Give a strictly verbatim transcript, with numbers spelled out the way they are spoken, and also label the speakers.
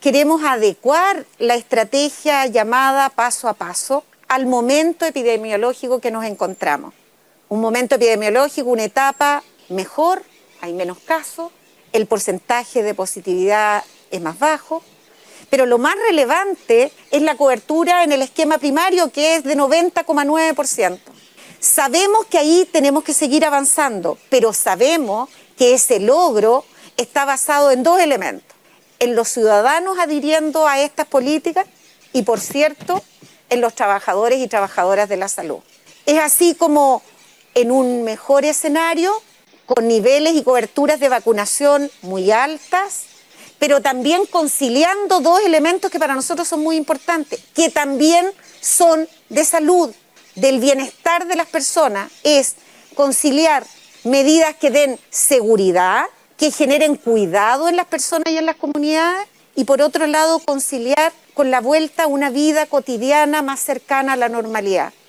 Speaker 1: queremos adecuar la estrategia llamada paso a paso al momento epidemiológico que nos encontramos. Un momento epidemiológico, una etapa mejor, hay menos casos, el porcentaje de positividad es más bajo, pero lo más relevante es la cobertura en el esquema primario, que es de noventa coma nueve por ciento. Sabemos que ahí tenemos que seguir avanzando, pero sabemos que ese logro está basado en dos elementos: en los ciudadanos adhiriendo a estas políticas y, por cierto, en los trabajadores y trabajadoras de la salud. Es así como en un mejor escenario, con niveles y coberturas de vacunación muy altas, pero también conciliando dos elementos que para nosotros son muy importantes, que también son de salud, del bienestar de las personas, es conciliar medidas que den seguridad, que generen cuidado en las personas y en las comunidades, y por otro lado conciliar con la vuelta a una vida cotidiana más cercana a la normalidad.